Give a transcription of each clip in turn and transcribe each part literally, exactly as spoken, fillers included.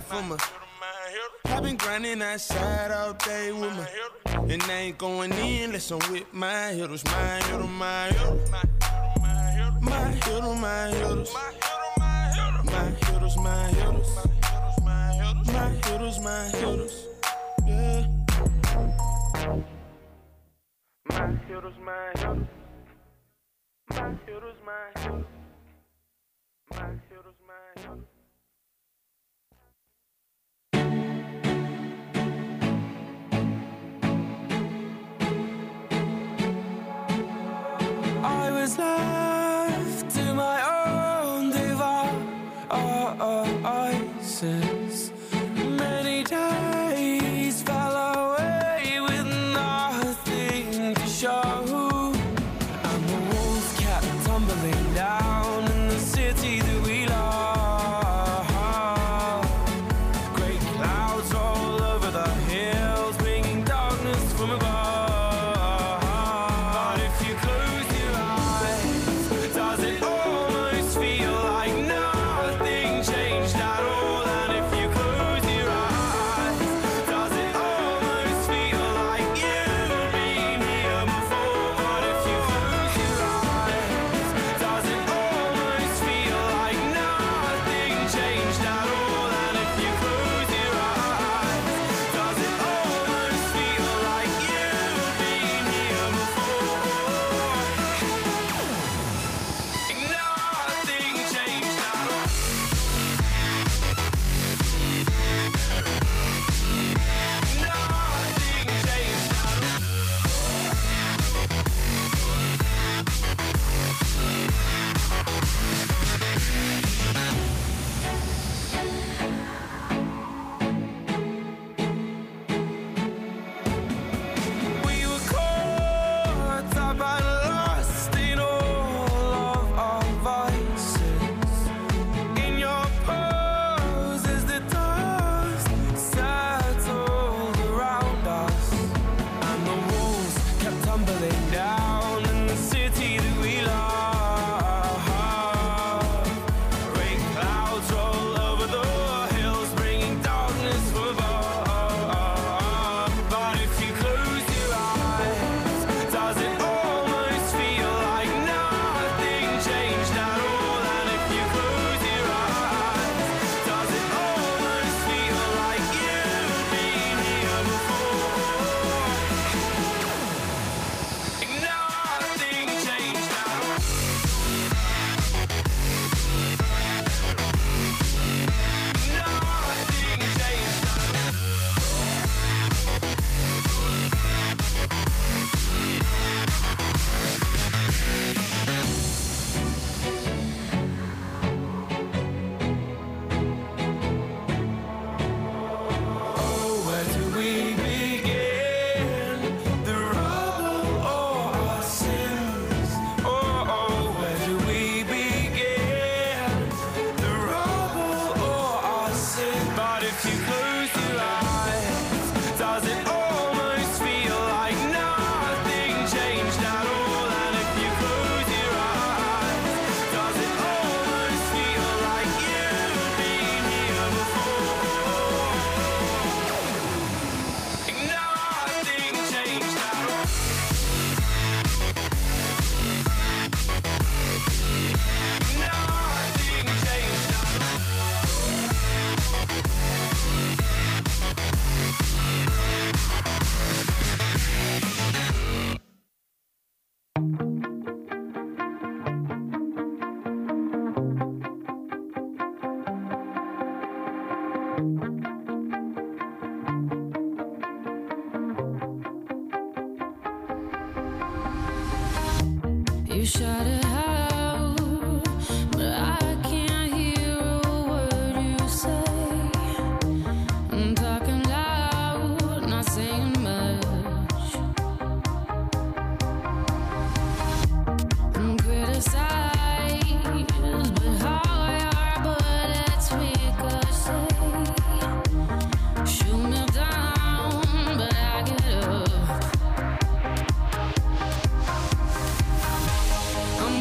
for my. I've been grinding outside all day with my. And I ain't going in unless I'm with my hitters, my hitters, my hitters. My hitters, my hitters. My hitters, my hitters. My hitters, my hitters. Yeah. My hitters, my hitters. My hitters, my hitters. My hitters, my hitters. I was left to my own devices. Many days fell away with nothing to show, and the walls kept tumbling down in the city that we love. Great clouds roll over the hills, bringing darkness from above. You shut it out, but I can't hear a word you say. I'm talking loud, not saying much. I'm criticized, but how your bullets ricochet. Shoot me down, but I get up. I'm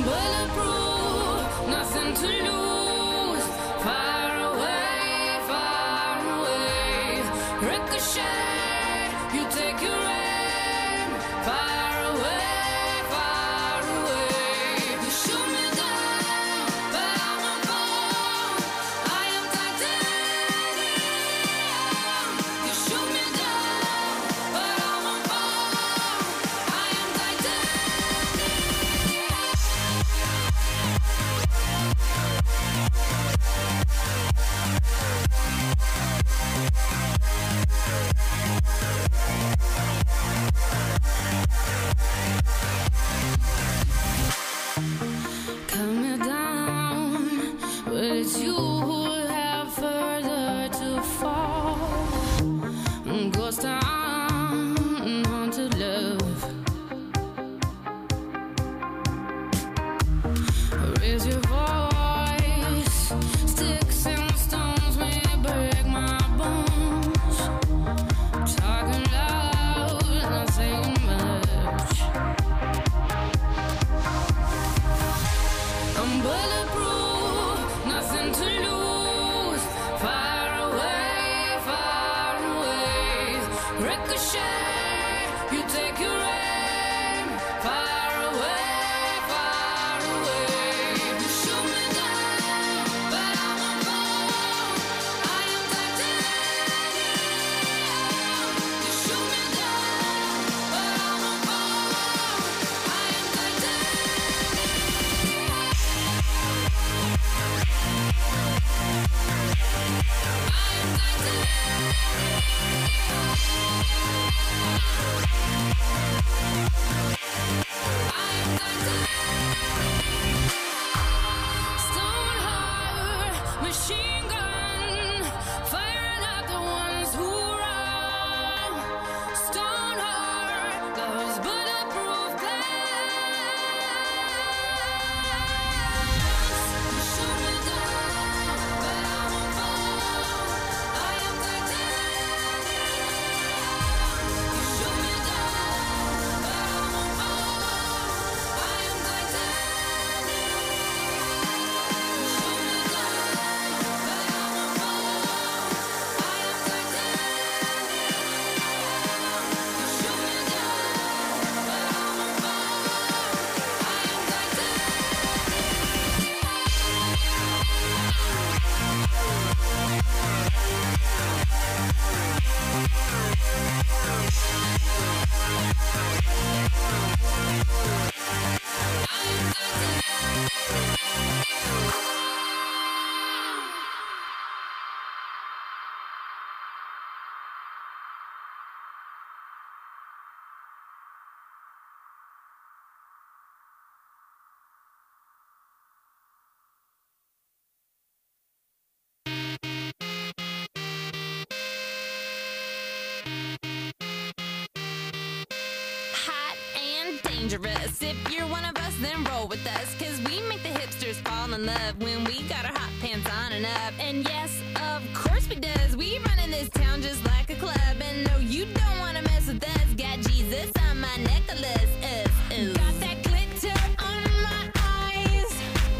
Dangerous. If you're one of us, then roll with us, cause we make the hipsters fall in love when we got our hot pants on and up. And yes, of course we does. We run in this town just like a club. And no, you don't wanna mess with us. Got Jesus on my necklace. Uh, uh. Got that glitter on my eyes.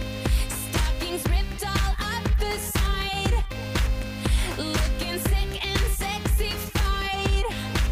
Stockings ripped all up the side. Looking sick and sexy-fied.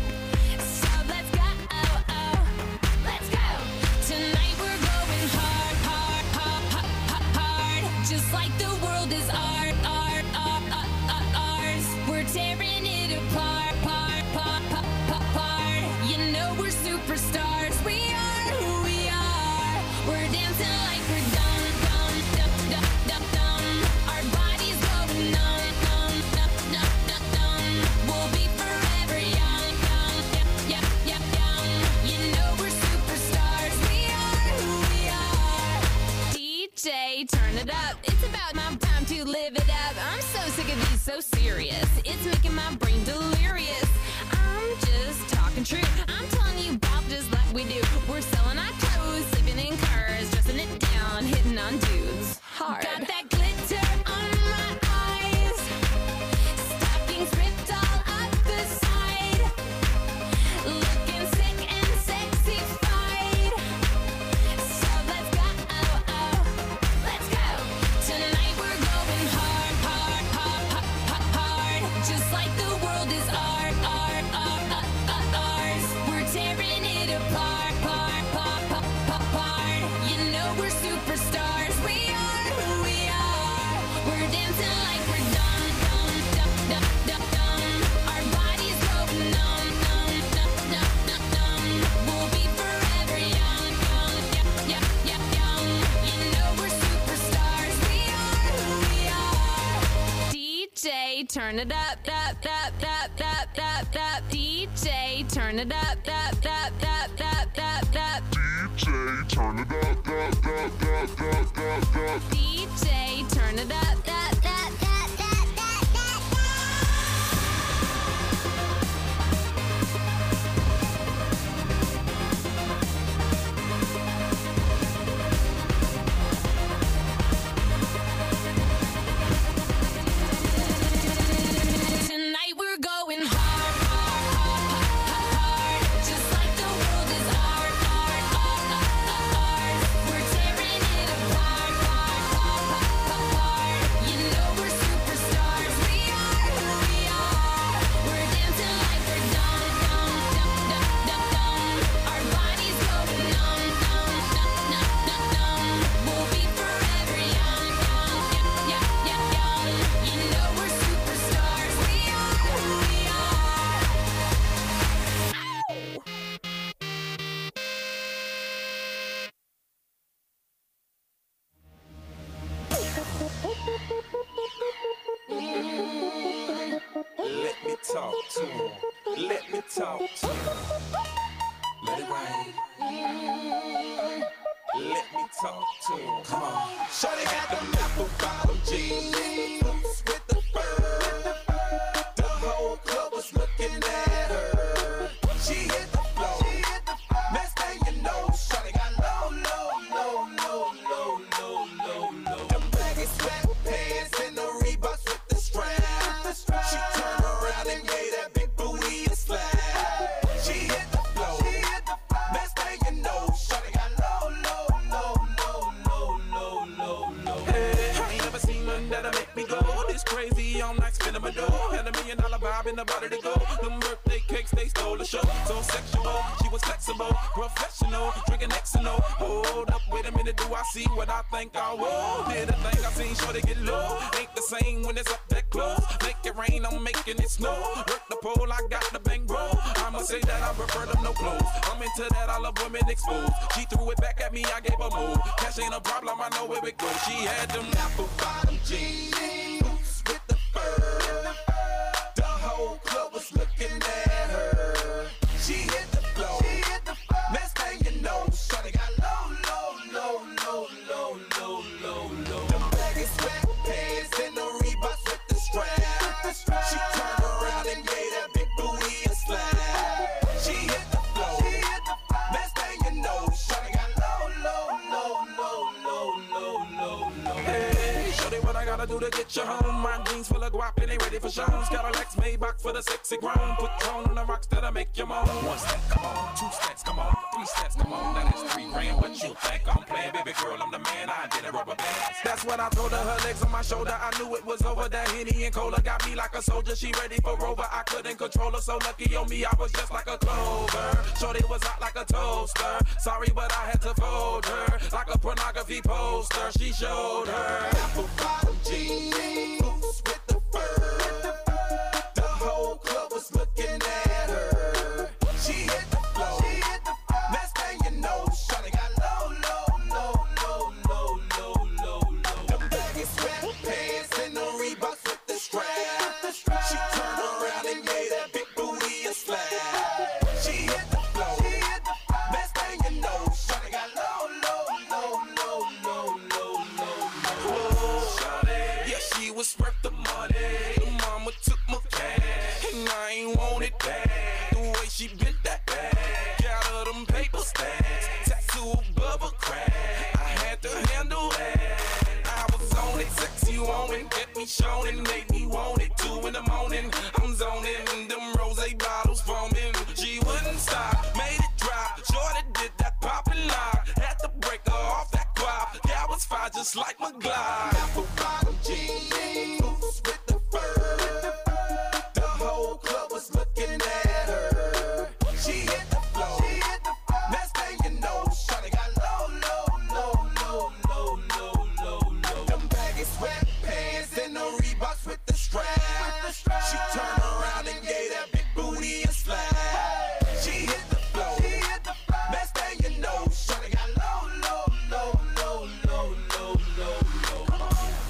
So let's go, oh, oh. Let's go. Tonight we're going hard, hard, hard, hard, hard. Just like the world is art, art, art, art, art, ours. We're tearing it apart, part, part, part, part, part. You know we're superstars. We are who we are. We're dancing like we're dumb, dumb, dumb, dumb, dumb, dumb. Our bodies going numb, numb, numb, numb, numb, numb. We'll be forever young, young, yep, yep, yep, young. You know we're superstars. We are who we are. D J, turn it up. It's about my time to live it up. I'm so sick of these so serious. It's making my brain delirious. I'm just talking true. I'm telling you about just like we do. We're selling our clothes, sleeping in cars, dressing it down, hitting on dudes hard. Got that glitter on my eyes. Stockings ripped all up the side. Looking sick and sexy-fied. So let's go, oh, oh. Let's go. Tonight we're going hard, hard, hard, hard, hard, hard. Just like the world is art, turn it up, up, up, up, up, up, up. D J, turn it up, up, up, up, up, up, up. D J, turn it up, up, up, up, up, up, up. D J, turn it up, up, up, up, up, up, up. Tonight we're going hard, hard, hard, hard, just like the world is hard, hard, hard, hard. We're tearing it apart, hard, hard, hard. You know we're superstars. We are who we are. We're dancing like we're dumb, dumb, dumb, dumb, dumb, dumb. Our bodies go numb, numb, numb, numb, numb, numb. We'll be forever young, young, young, young, young, young. You know we're superstars. We are who we are. Let me talk to him. Let me talk to him. Let it rain. Let me talk to him. Come on. Shawty got them apple bottom jeans, boots with the fur. The whole club was looking at her. She hit the floor. Next thing you know, shawty got low, low, low, low, low, low, low, low. Them baggy sweatpants and the Reeboks with the strap. She turned around and gave that big booty a slap. She hit the floor. Next thing you know, shawty got low, low, low, low, low, low, low, low. Hey, I ain't never seen nothing that'll make me go this crazy all night spinning my dough. Had a million dollar vibe in the body to go. Them birthday cakes, they stole the show. So sexual, she was flexible, professional, drinking X and O. Hold up, wait a minute, do I see what I think I will? Did a thing I seen, sure they get low. Ain't the same when it's up that close. Make it rain, I'm making it snow. Work the pole, I got the bang bro. I'ma say that I prefer them no clothes. I'm into that, I love women exposed. She threw it back at me, I gave her move. Cash ain't a problem, I know where it goes. She had them apple bottom jeans, boots with the fur. The whole club was looking at her. She hit the floor. Next thing you know, shawty got low, low, low, low, low, low, low, low. Them baggy sweatpants and the Reeboks with the strap. She turned around and gave that big booty a slap. She hit the floor. Next thing you know, shawty got low, low, low, low, low, low, low, low. Hey, shawty, what I gotta do to get you home? My jeans full of guap and they ready for shows. Got a Lex Maybach for the sexy grown. Put tone on the rocks that'll make you moan. One step, come on. Two steps, come on. Three steps, come on. Now that's three grand. What you think I'm playing? Baby girl, I'm the man. I did a rubber band. That's when I told her, her legs on my shoulder. I knew it was over. That Henny and Cola got me like a soldier. She ready for Rover. I couldn't control her. So lucky on me, I was just like a clover. Shorty was hot like a toaster. Sorry, but I had to fold her like a pornography poster. She showed her apple bottom jeans, boots with the fur. The whole club was looking at her. She hit the floor. Next thing you know, shawty got low, low, low, low, low, low, low, low. Them baggy sweatpants and the Reeboks with the strap. She turned around and gave that big booty a slap. She hit the floor. Next thing you know, shawty got low, low, low, low, low, low, low, low. Shawty, yeah, she was worth the money. The mama took my cash, and I ain't want it back. The way she bent that back, got her them paper stacks, tattoo above her crack. I had to handle that. I was on it, sexy woman, kept me showing, made me want it. Two in the morning, I'm zoning, them rose bottles foaming. She wouldn't stop, made it drop. Shorty did that pop and lock, had to break her off that guap. Yeah, I was fine just like my Glock. Apple bottom jeans, boots with the fur. The whole club was looking at her. She hit the floor. Next thing you know, shawty got low, low, low, low, low, low, low, low. Them baggy sweatpants and the Reeboks with the strap. She turned around and gave that big booty a slap. She hit the floor. Next thing you know, shawty got low, low, low, low, low, low, low, low.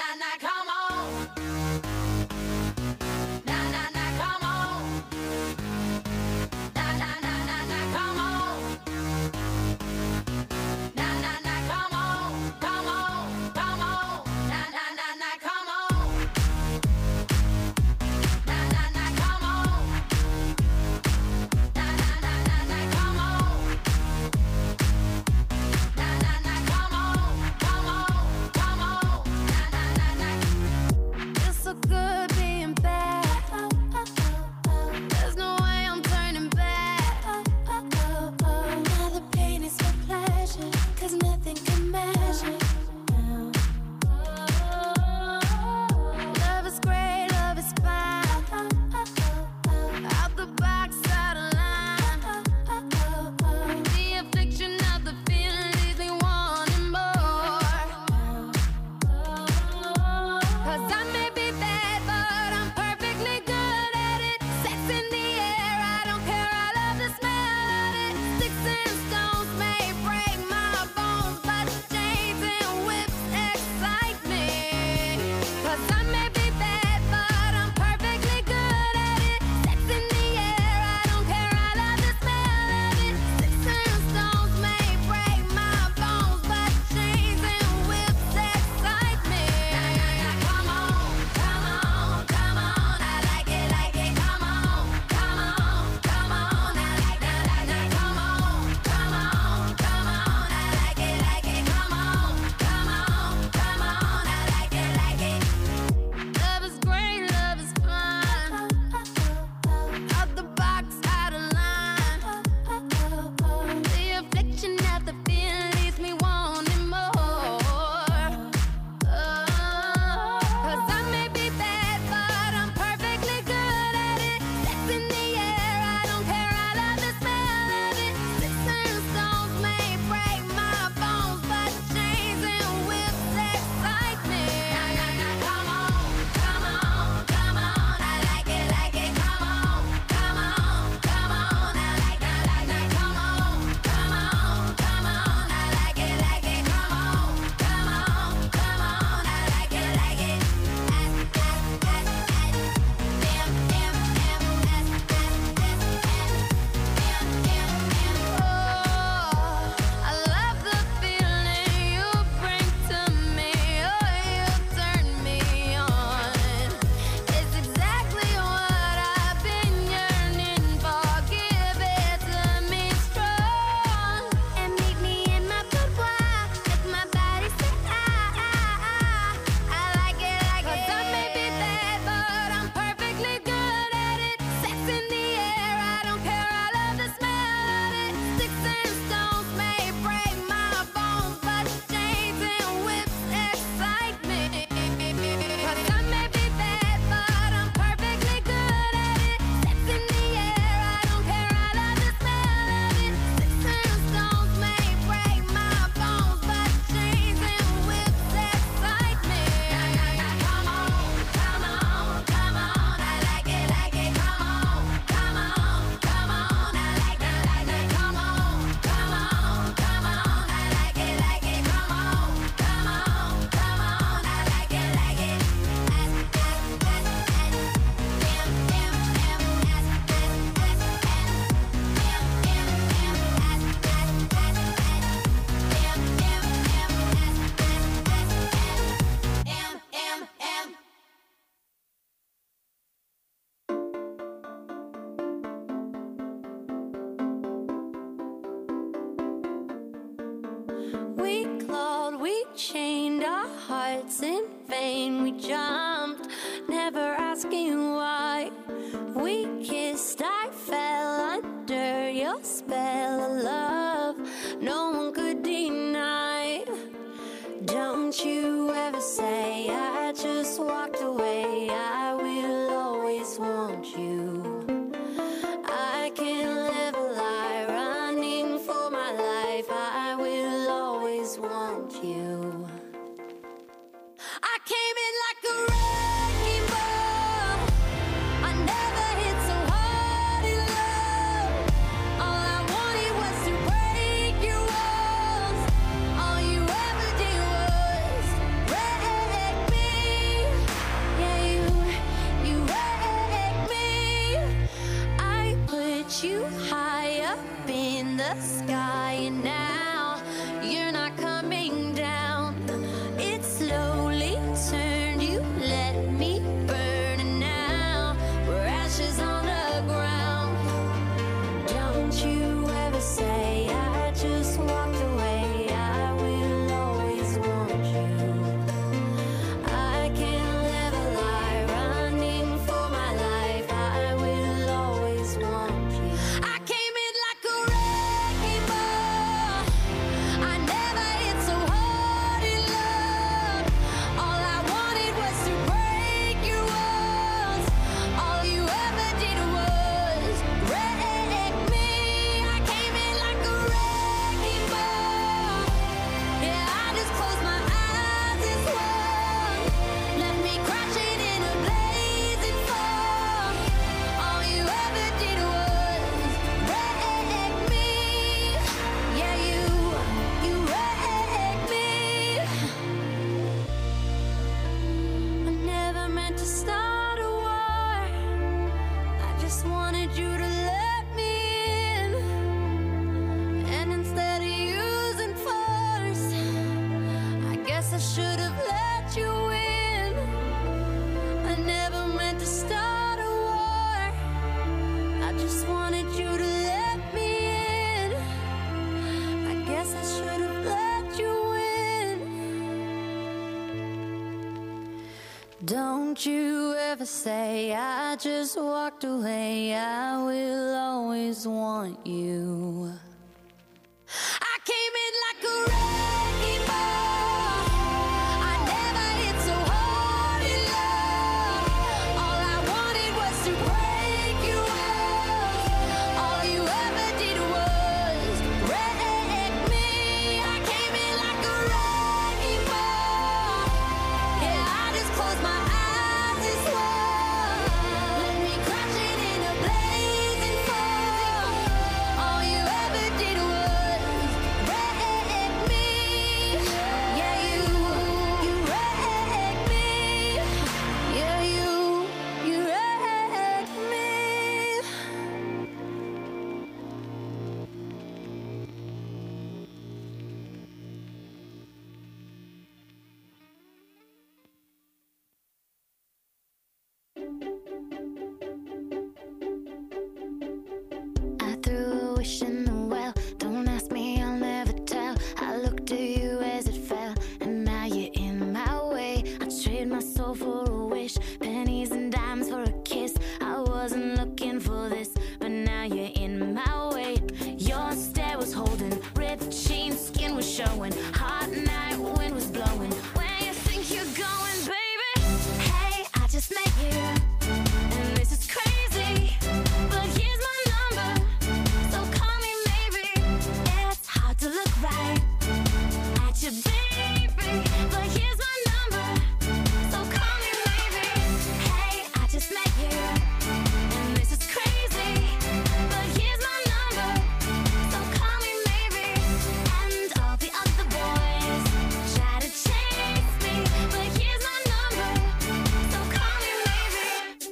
chained our hearts in vain. We jumped, never asking why. We kissed, I fell under your spell of love no one could deny. Don't you ever say I just walked away. I will always want you. I can't live a lie, running for my life. I will always want you. I came in like a wrecking ball. I never hit so hard in love. All I wanted was to break your walls. All you ever did was wreck me. Don't you ever say I just walked away. I will always want you. I came in like a wrecking ball. I never hit so hard in love. All I wanted was to break you off. All you ever did was wreck me. I came in like a wrecking ball. Yeah, I just closed my eyes and swore. Let me crash it in a blazing fall. All you ever did was wreck me. Yeah, you, you wrecked me. Yeah, you, you wrecked me. I threw a wish in the well. Don't ask me, I'll never tell. I looked at you as it fell, and now you're in my way. I trade my soul for a wish, pennies and dimes for a kiss. I wasn't looking for this, but now you're in my way. Your stare was holding, ripped jeans, skin was showing. Hot night, wind was blowing. Where you think you're going, baby? Hey, I just met you, and this is crazy. But here's my number, so call me maybe. It's hard to look right at you, baby. But here's my number, so call me maybe. Hey, I just met you, and this is crazy. But here's my number, so call me maybe. And all the other boys try to chase me, but here's my number, so call me maybe.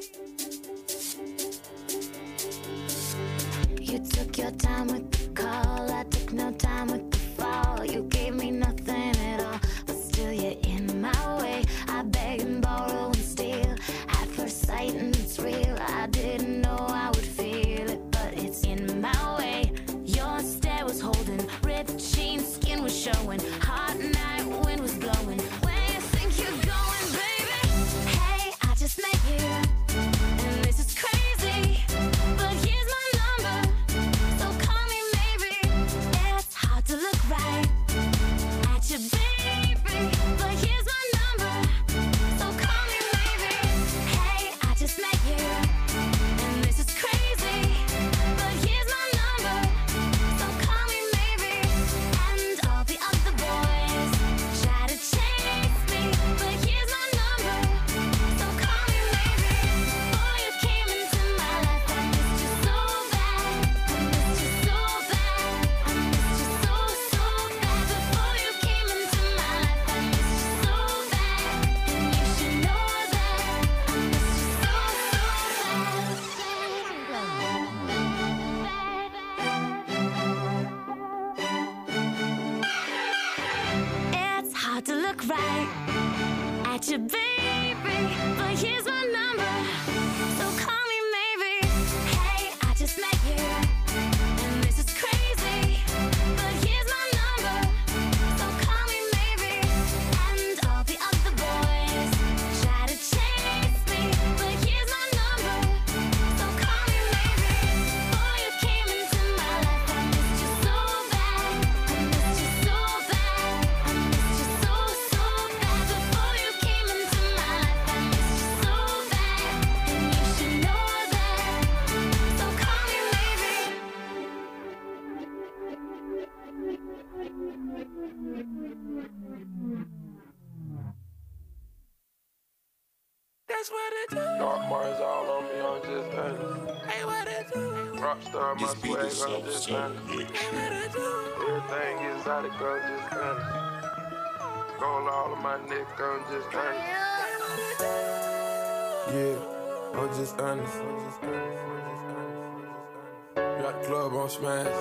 You took your time with the call, I took no time with the fall. You gave me nothing at all, but still you're in my way. I beg and borrow and steal at first sight, and it's real. I didn't know I would feel it, but it's in my way. Your stare was holding, ripped jeans, skin was showing. Hot night, wind was blowing. Where you think you're going, baby? Hey, I just met you, and this is crazy. But here's my number, so call me maybe. It's hard to look right at you, baby. But here's my number, so call me maybe. Hey, I just met you, and this is crazy. But here's my number, so call me maybe. And all the other boys try to chase me, but here's my number, so call me maybe. Before you came into my life, I missed you so bad. I missed you so bad. I missed you so, so bad. Before you came into my life, I missed you so bad. And you should know that. I missed you so, bad. It's hard to look right at you, baby. But here's my number, so call me maybe. Hey, I just met you, and this is crazy. But here's my number, so call me maybe. And all the other boys try to chase me, but here's my number, so call me maybe. Before you came into my life, I missed you so bad. I missed you so bad. I missed you so, so bad. Before you came into my life, I missed you so bad. And you should know that, so call me maybe. That's what it do. Dark Mars all on me, I'm just honest. Hey, what it do? Rockstar, my This beat swag, is I'm so, just so honest. glitchy. Hey, what it do? Everything exotic, I'm just honest. Gold all on my neck, I'm just honest. Yeah, I'm just honest. I'm just honest. I'm just honest. You at the club on smash.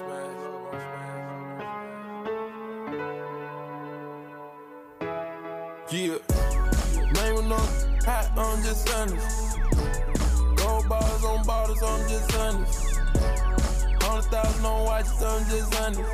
Yeah, name was no hot, I'm just honest. Gold bars on bottles, I'm just honest. Hundred thousand on watches, I'm just honest.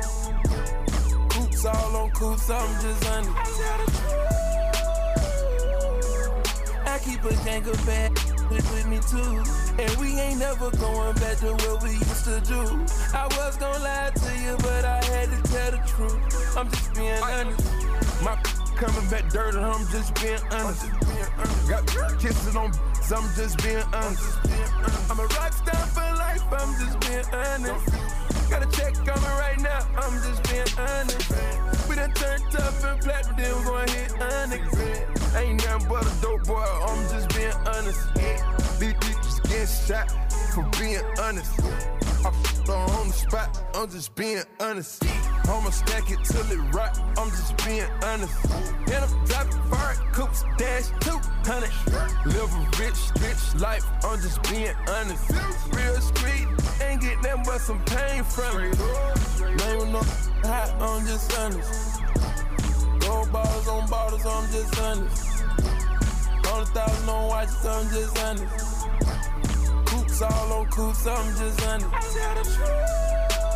Coops all on coops, I'm just honest. keep a gang of bad with, with me too. And we ain't never going back to what we used to do. I was gonna lie to you, but I had to tell the truth. I'm just being honest. My coming back dirty, I'm just being honest. Got kisses on, I'm just being honest. I'm a rock star for life, I'm just being honest. Got a check coming right now, I'm just being honest. We done turned up and flat, but then we gon' hit honest. Ain't nothing but a dope boy, I'm just being honest. These bitches getting shot for being honest. I f***ed on the spot, I'm just being honest. I'ma stack it till it rock, I'm just being honest. And I'm driving fire coops, dash two hundred. Live a rich, rich life, I'm just being honest. Real street, ain't get nothing but some pain from it. Name no hot, I'm just honest. Gold bottles on bottles, I'm just honest. Hundred thousand on watches, I'm just honest. Coops all on coops, I'm just honest. I tell the truth.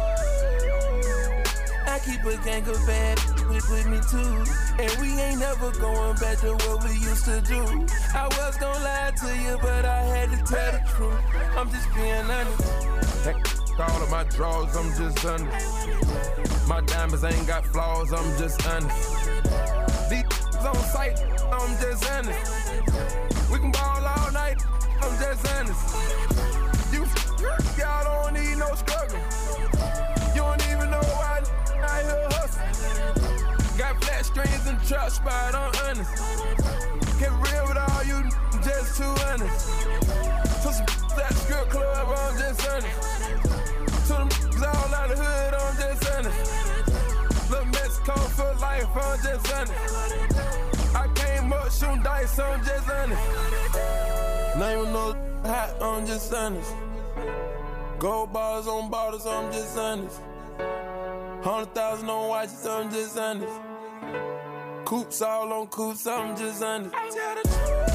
I keep a gang of bad with, with me too. And we ain't never going back to what we used to do. I was gonna lie to you, but I had to tell the truth. I'm just being honest. That all of my drawers, I'm just honest. My diamonds ain't got flaws, I'm just honest. These on sight, I'm just honest. We can ball all night, I'm just honest. You y'all don't need no struggle. You don't even know why I here hustle. Got flat strings and trap spot, I'm honest. Get real with all you, just too honest. To some that strip club, I'm just honest. To them all out the hood, I'm just honest. Little Mexico for life, I'm just honest. I came up shooting dice, I'm just honest. Name no hot, I'm just honest. Gold bars on bottles, I'm just honest. Hundred thousand on watches, I'm just honest. Coops all on coops, I'm just honest. I tell the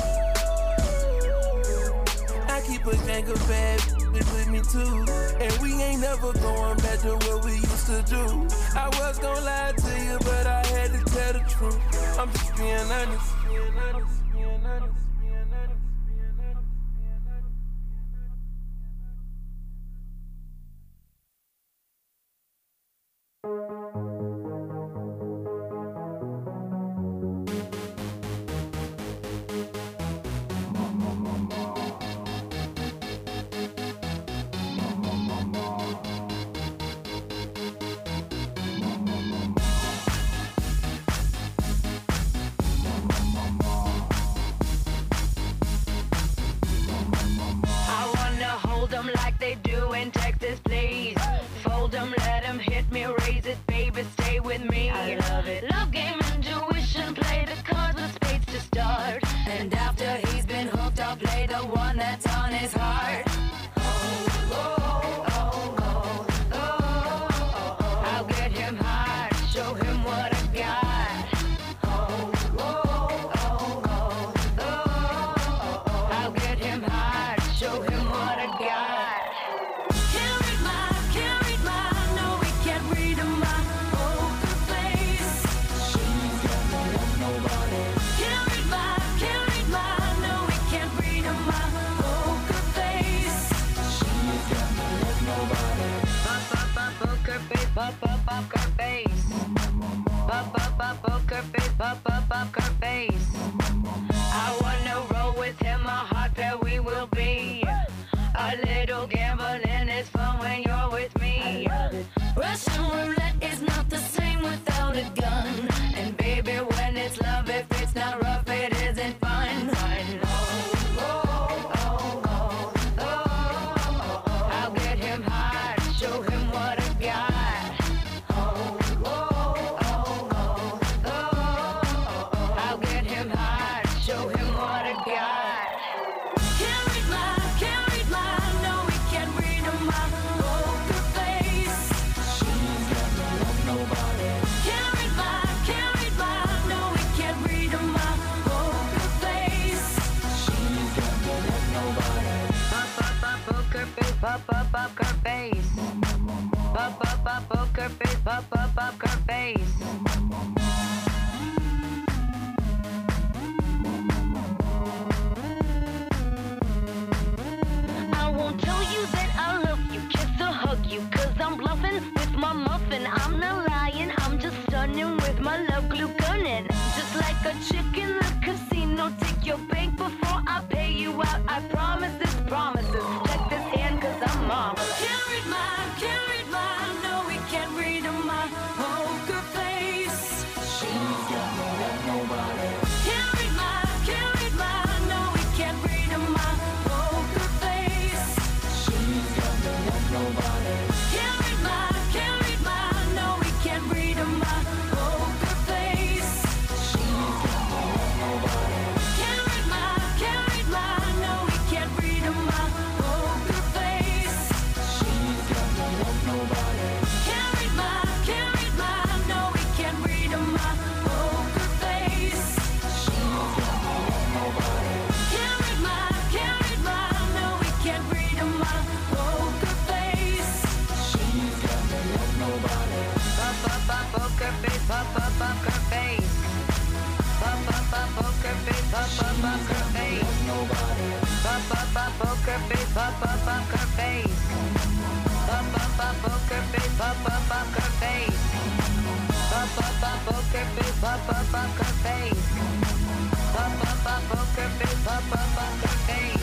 truth. I keep a gang of bad with, with me too. And we ain't never going back to what we used to do. I was gonna lie to you, but I had to tell the truth. I'm just being honest. Being honest, being honest. Like they do in Texas, please. Fold them, let them hit me, raise it, baby, stay with me. I love it. Love game, intuition, play the cards with spades to start. And after he's been hooked, I'll play the one that's on his heart. Oh, oh, oh, oh, oh, oh, oh. I'll get him hard, show him what I got. Oh, oh, oh, oh, oh, oh, oh. I'll get him hard, show him what I got. Pop up up her face. Pop up up poker face. Pop up up her face. I wanna roll with him, a hot pair we will be. A little gambling is fun when you're with me. Russian roulette is not the same without a gun. And baby, when it's love, if it's not rough, it isn't fun. Fun. Oh, oh, oh, oh, oh, oh, oh. I'll get him hard, show him what I got. Pop up up her face. Pop up up poker face. Pop up up her face. check your bank before I pay you out. I promise this promises. Check this hand, cause I'm marvelous. Can't read mine, can't read mine. No, we can't read my poker face. She's got me like nobody. Can't read mine, can't read mine. No, we can't read my poker face. She's got me like nobody. Can't read mine, can't read mine. No, we can't read my poker face. She's got me like nobody. Can't read mine, can't read mine. No, we can't read my poker face. She's got me like nobody. Can't read mine, can't read mine. No, we can't read my poker face. She's got me like nobody. Can't read mine, can't read mine. No, we can't read my poker face. She's got me like nobody. Pop up up poker face, pop up poker face. Pop up up poker face, pop up poker face. Nobody. Pop up up poker face, pop up poker face. Pop up up poker face, pop up poker face. Pop up up poker face, pop up poker face. Pop up up poker face, pop up poker face.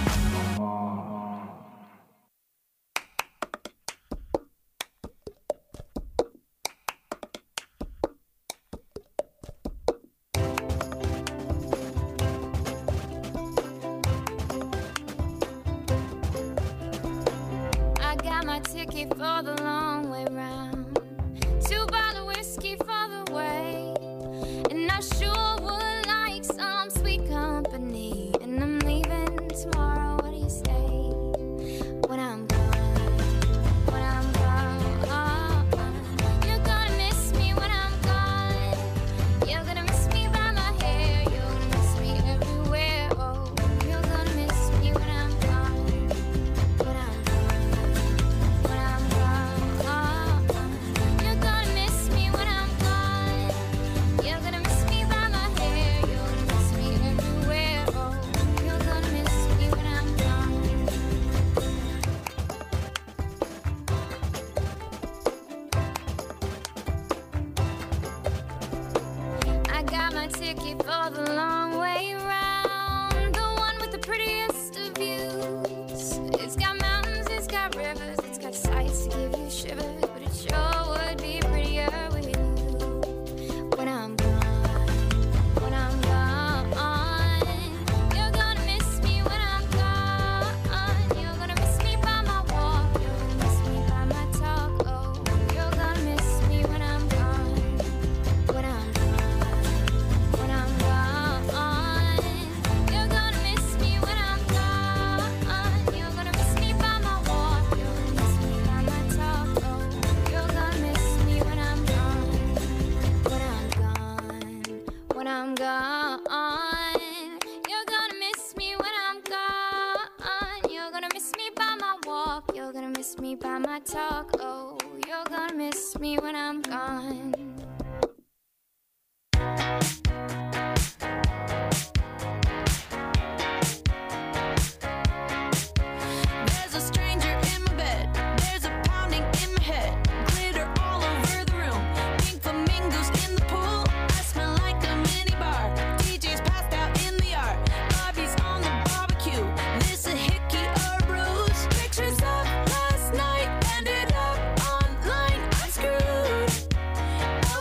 I got my ticket for the long way round. Two bottle whiskey for the way. And I sure would like some sweet company. And I'm leaving tomorrow, what do you say? When I'm gone, when I'm gone. You're gonna miss me when I'm gone. You're gonna miss me by my hair. You're gonna miss me everywhere. Oh, you're gonna miss me when I'm gone. When I'm gone, when I'm gone. You're gonna miss me when I'm gone. You're gonna miss me by my hair. You're gonna miss me everywhere. Oh, you're gonna miss me when I'm gone. I got my ticket for the long way round, the one with the prettiest of views. It's got mountains, it's got rivers, it's got sights to give you shivers, but it sure would be prettier with you. When I'm gone, when I'm gone, you're gonna miss me when I'm gone. You're gonna miss me by my walk, you're gonna miss me by my talk. Oh, you're gonna miss me when I'm gone. When I'm gone, when I'm gone, you're gonna miss me when I'm gone. You're gonna miss me by my walk, you're gonna miss me by my talk. Oh, you're gonna miss me when I'm gone. When I'm gone, when I'm gone, you're gonna miss me when I'm gone. You're gonna miss me by my walk, you're gonna miss me by my talk. Oh, you're gonna miss me when I'm gone. There's a stranger in my bed. There's a pounding in my head. Glitter all over the room. Pink flamingos in the pool. I smell like a mini bar. D J's passed out in the yard. Bobby's on the barbecue. This a hickey or a bruise. Pictures of last night ended up online. I'm screwed.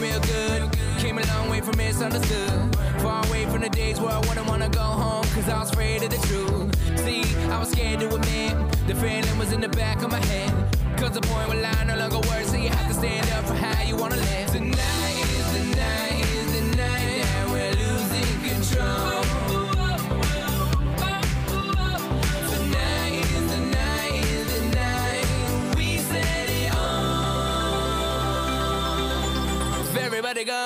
real good. Came a long way from misunderstood. Far away from the days where I wouldn't wanna go home, cause I was afraid of the truth. See, I was scared to admit the feeling was in the back of my head. Cause the point where lie no longer works, so you have to stand up for how you wanna live. Tonight is the night, is the night that we're losing control. Tonight is the night, is the night we set it on. So everybody go.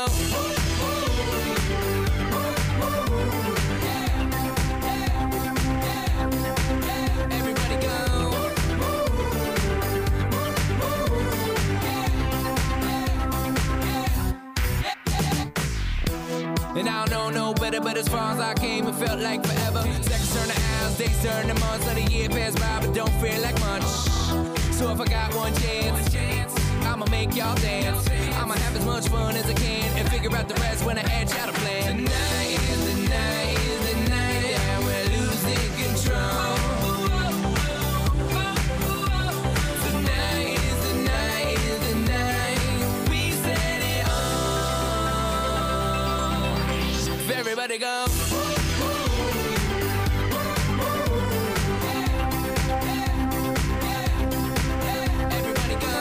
And I don't know no better, but as far as I came, it felt like forever. Seconds turn to hours, days turn to months, let a year pass by, but don't feel like much. So if I got one chance, I'ma make y'all dance. I'ma have as much fun as I can and figure out the rest when I hatch out a plan. Tonight is the night, is the night that we're losing control. Tonight is the night, is the night we set it on. Everybody go. Everybody go.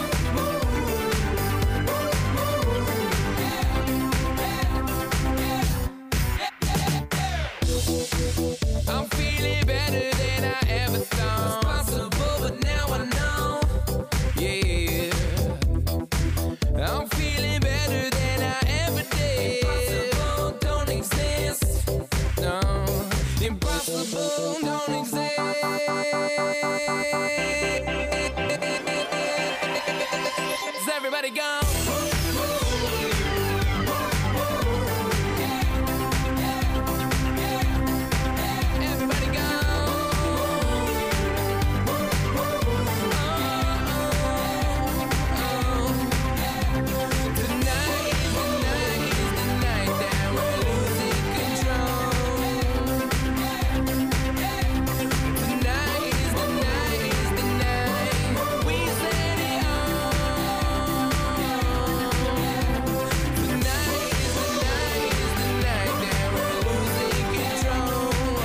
I'm feeling better than I ever thought. Possible, but now I know. Yeah. I'm feeling better than I ever did. Impossible don't exist. No. Impossible don't exist. Everybody go. Everybody go. Tonight is the night, is the night that we're losing control. Tonight is the night, is the night we set it on. Tonight is the night, is the night that we're losing control.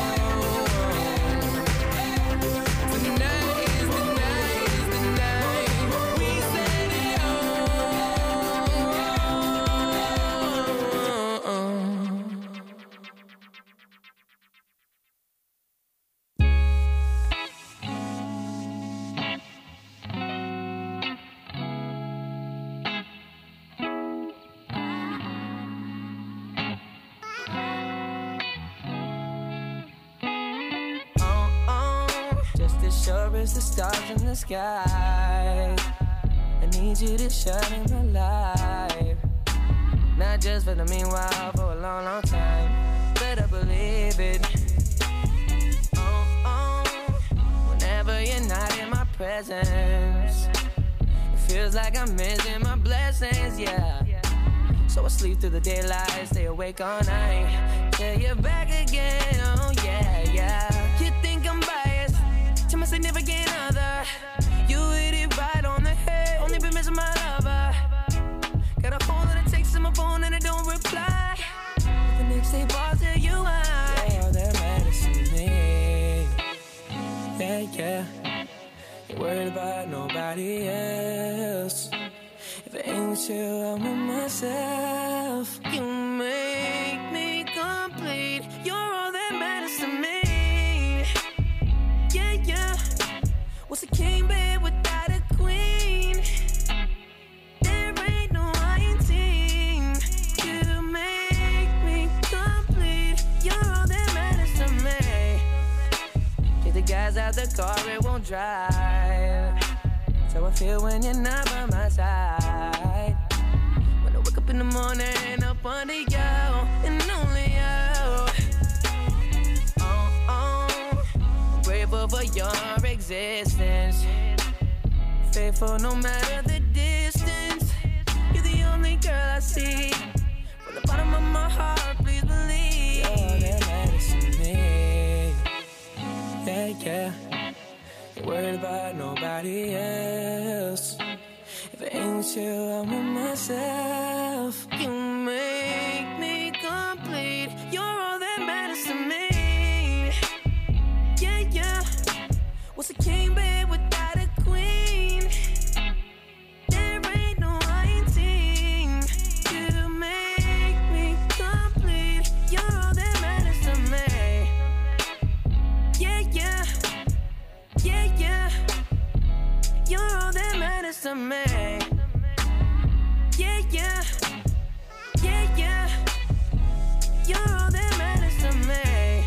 Tonight is the night, is the night we set it on. Oh, oh, just as sure as the stars in the sky, I need you to shine in my life. Not just for the meanwhile, for a long, long time. Better believe it. Oh, oh, whenever you're not in my presence, it feels like I'm missing my blessings, yeah. So I sleep through the daylight, stay awake all night, till you're back again, oh yeah, yeah. You think I'm biased to my significant other. You hit it right on the head, only been missing my lover. Got a whole lot of texts in my phone and I don't reply. The next day balls tell you why. You're all that matters to me. Yeah, yeah. Ain't worried about nobody else. If it ain't with you, I'm with myself. You make me complete. You're all that matters to me. Yeah, yeah. What's a king bed without a queen? There ain't no iron team. You make me complete. You're all that matters to me. Take the gas out the car, it won't drive. So I feel when you're not by my side. When I wake up in the morning, up under you, and only you. Oh, oh, I'm grateful for your existence. Faithful no matter the distance. You're the only girl I see. From the bottom of my heart, please believe. You're all that matters to me. Yeah, yeah. Ain't worried about nobody else. If it ain't with you, I'm with myself. What's a king bed without a queen? There ain't no waiting to make me complete. You're all that matters to me. Yeah, yeah, yeah, yeah. You're all that matters to me. Yeah, yeah, yeah, yeah. You're all that matters to me.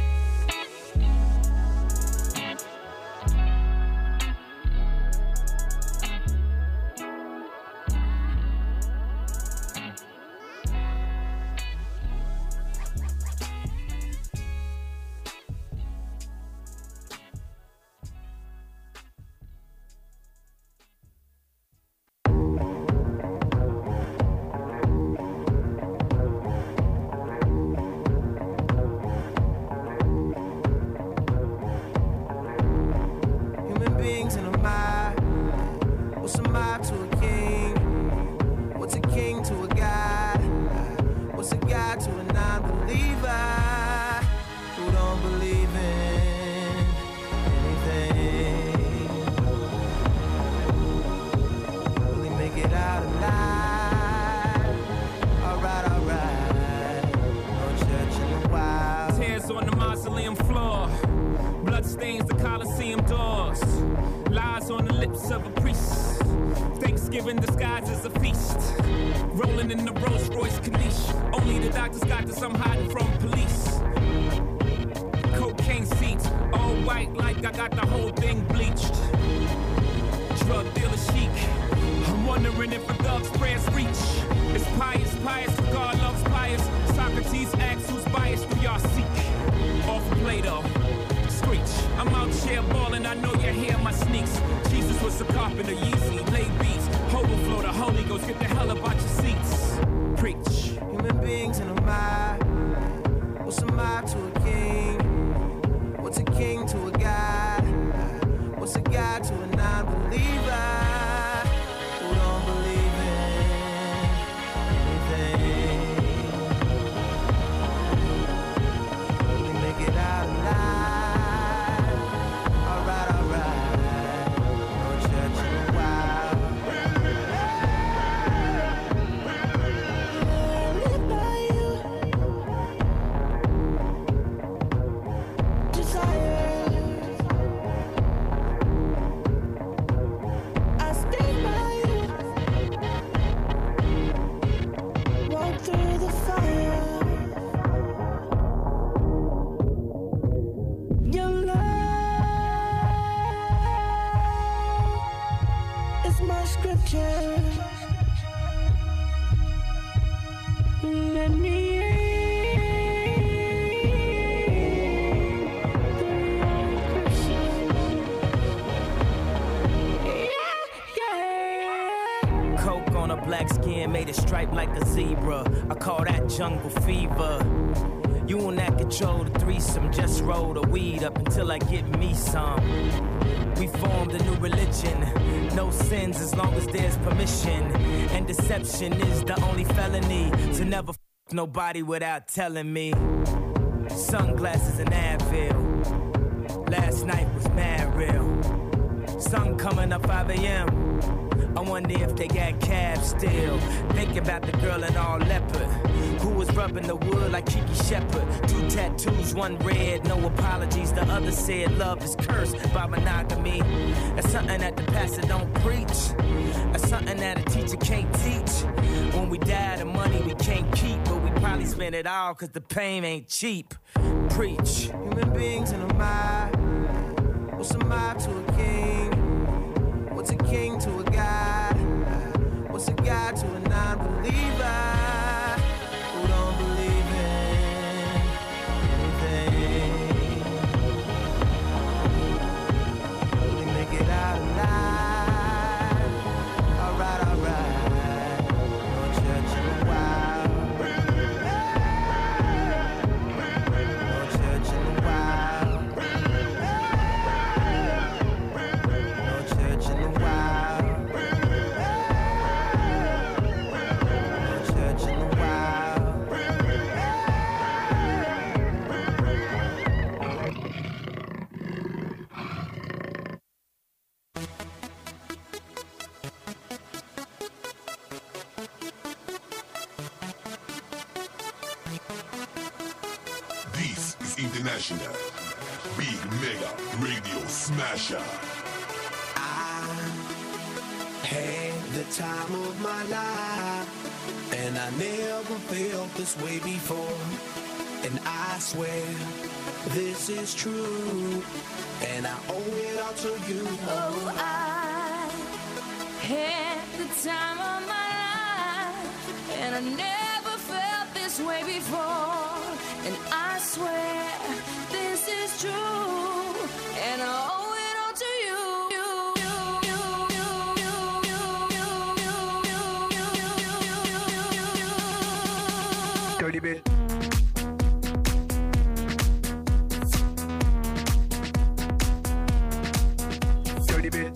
Jungle fever. You and that control the threesome. Just roll the weed up until I get me some. We formed a new religion. No sins as long as there's permission. And deception is the only felony. To never f nobody without telling me. Sunglasses and Advil. Last night was mad real. Sun coming up five A M I wonder if they got cabs still. Thinking about the girl in all leopard who was rubbing the wood like Kiki Shepard. Two tattoos, one red, no apologies. The other said love is cursed by monogamy. That's something that the pastor don't preach. That's something that a teacher can't teach. When we die, the money we can't keep, but we probably spend it all cause the pain ain't cheap. Preach. Human beings in a mob. What's a mob to a king? What's a king to a god? What's a god to a non-believer who don't believe in anything? Will he make it out alive? Alright, alright. No church in a while. No church in a while. International, Big Mega Radio Smasher. I had the time of my life, and I never felt this way before. And I swear this is true, and I owe it all to you. Oh, I had the time of my life, and I never felt this way before. And I swear this is true, and I owe it all to you. Dirty bit. Dirty bit.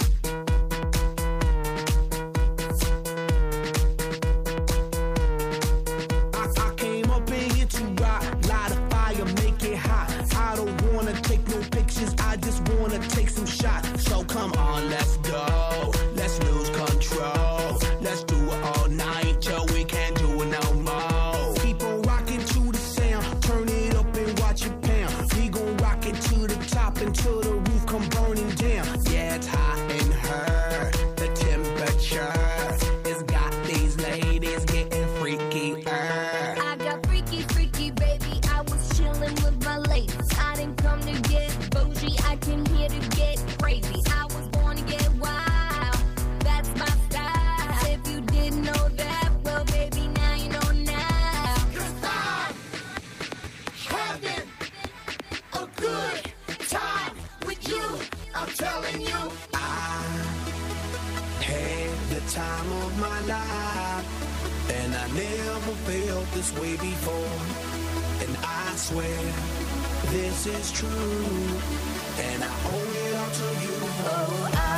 Take some shots, so come on, let's go. Let's lose control. Let's do it all night till we can't do it no more. Keep on rocking to the sound, turn it up and watch it pound. We gon' rock it to the top until the roof come burning down. Yeah, it's hot in her. The temperature has got these ladies getting freakier. I got freaky, freaky, baby. I was chilling with my ladies. I didn't come to get bougie. I came here to get crazy. I was born to get wild. That's my style. If you didn't know that, well, baby, now you know now. 'Cause I'm having a good time with you. I'm telling you. I had the time of my life, and I never felt this way before. And I swear this is true, and I owe it all to you. Oh, I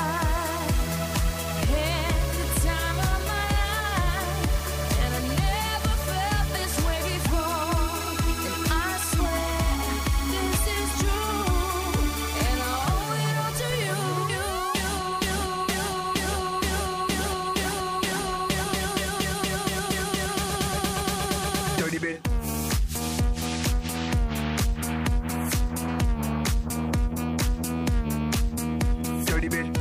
had the time of my life, and I never felt this way before. And I swear this is true, and I owe it all to you. Dirty bit. Dirty bit.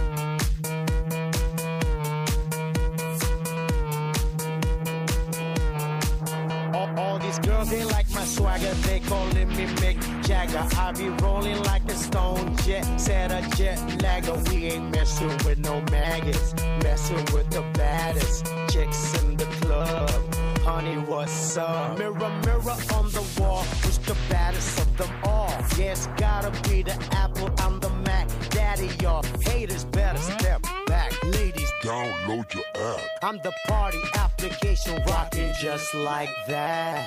All, all these girls, they like my swagger. They calling me Mick Jagger. I be rolling like a stone jet, set a jet lagger. We ain't messing with no maggots, messing with the baddest chicks in the club. Honey, what's up? Mirror, mirror on the wall, who's the baddest of them all? Yeah, it's gotta be the Apple, I'm the Mac. Daddy, y'all haters better step back. Ladies, download your app. I'm the party application rocking just like that.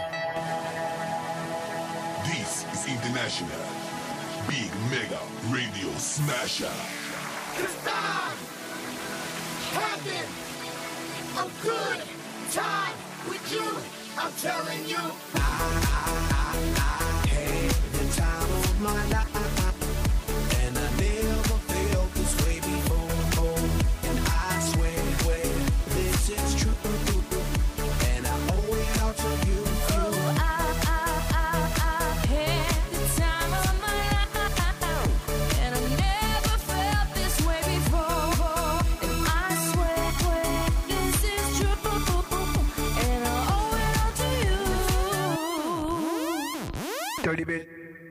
This is International, Big Mega Radio Smasher. 'Cause I'm having a good time with you. I'm telling you. I, I, I had the time of my life, and I never felt this way before. And I swear, swear this is true, and I owe it all to you. Oh, I, I, I, I had the time of my life, and I never felt this way before. And I swear, swear this is true, and I owe it all to you. Dirty bit.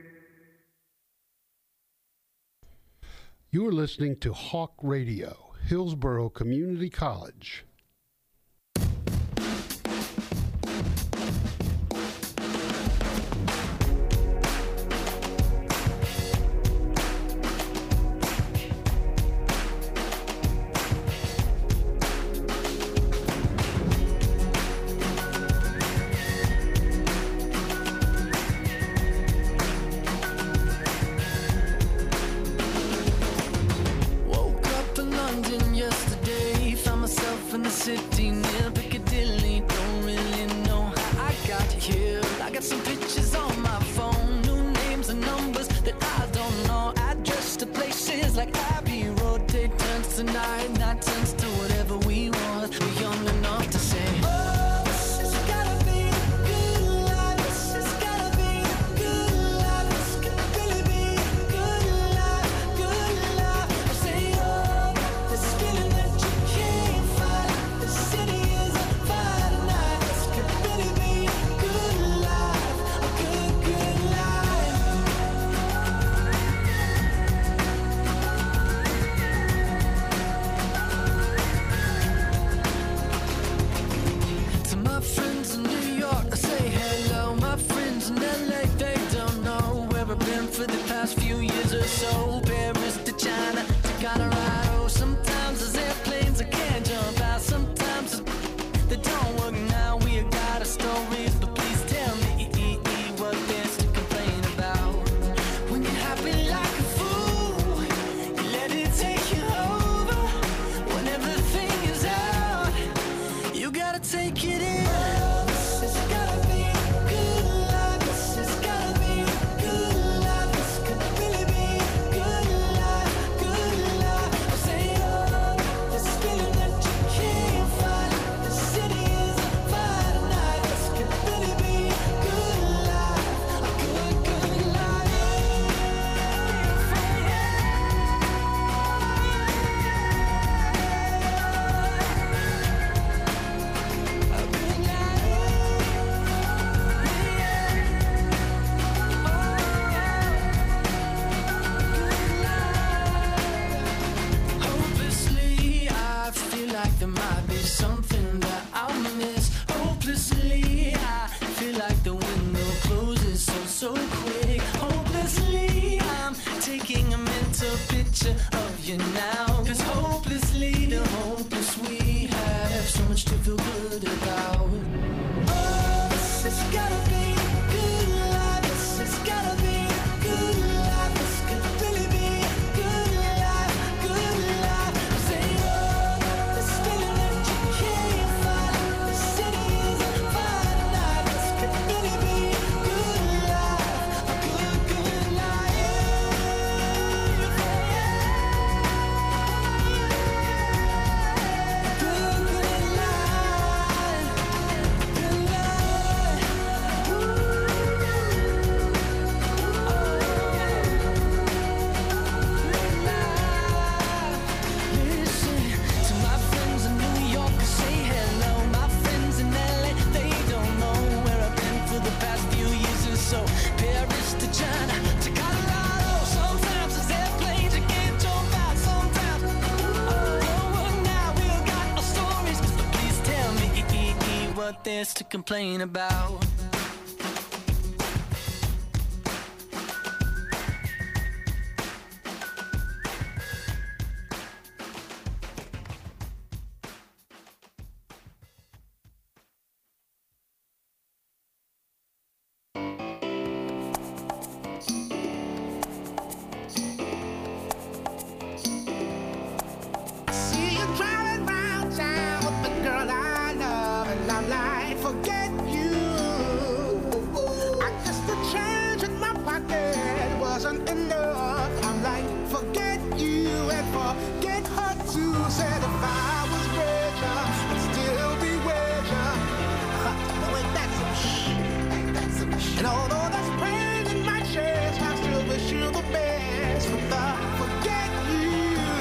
You are listening to Hawk Radio, Hillsborough Community College. Woke up in London yesterday, found myself in the city near Piccadilly. Don't really know how I got here. I got some pictures on my phone, new names and numbers that I don't know. Address to places like Abbey Road. Day turns to night, night turns to whatever we want. We're young enough to say, oh, this has gotta be a good life. This has gotta be a good life. This picture of you now. Cause hopelessly the hopeless we have so much to feel good about. Oh, this has gotta be good life. This has gotta be good life. This could really be good life, good life. I say, oh, this feeling that you can't find. The city is a fine night. This could really be good life, a good, good life. What there's to complain about. See you driving round town with the girl I love, and I'm like, forget you. I guess the change in my pocket wasn't enough. I'm like, forget you and forget her too. Said if I was richer, I'd still be richer. But wait, that's some shit. Ain't that some shit? And although there's pain in my chest, I still wish you the best. But the forget you.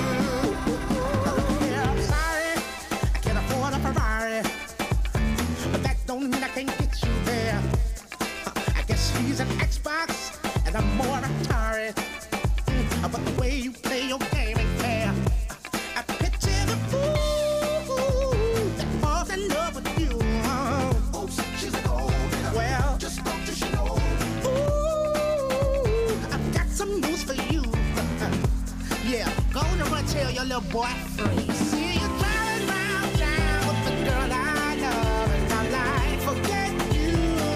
Yeah, I'm sorry, I can't afford a Ferrari, but that don't mean I can't get you there. I guess he's an Xbox and I'm more Atari. Mm, But the way you play your game ain't fair. I picture the fool that falls in love with you. Oh, she's an old man. Well, just don't you know. Ooh, I've got some news for you. Yeah, go on and run tell your little boy free. See you driving round town with the girl I love, and I'm like, forget you.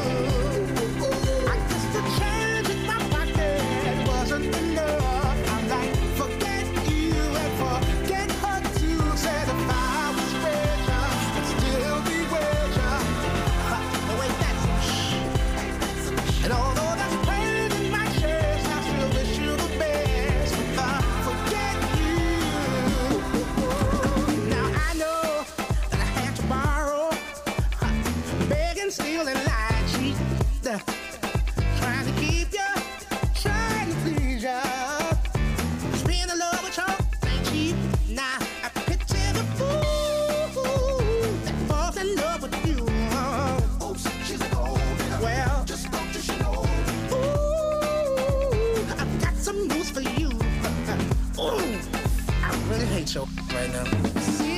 I guess the change in my pocket wasn't enough. I'm like, forget you and forget her too. Said if I was richer, I'd still be richer. But wait, that's some shit. And although that's pain in my chest, I still wish you the best. But I forget you. Now I know that I had to borrow, begging, stealing, lying, cheat, trying to keep you, trying to please you. Cause being in love with you ain't cheap. Now I picture the fool that falls in love with you. Oh, she's an old man. Well, just don't you know. Ooh, I've got some news for you. Ooh, I really hate you right now. See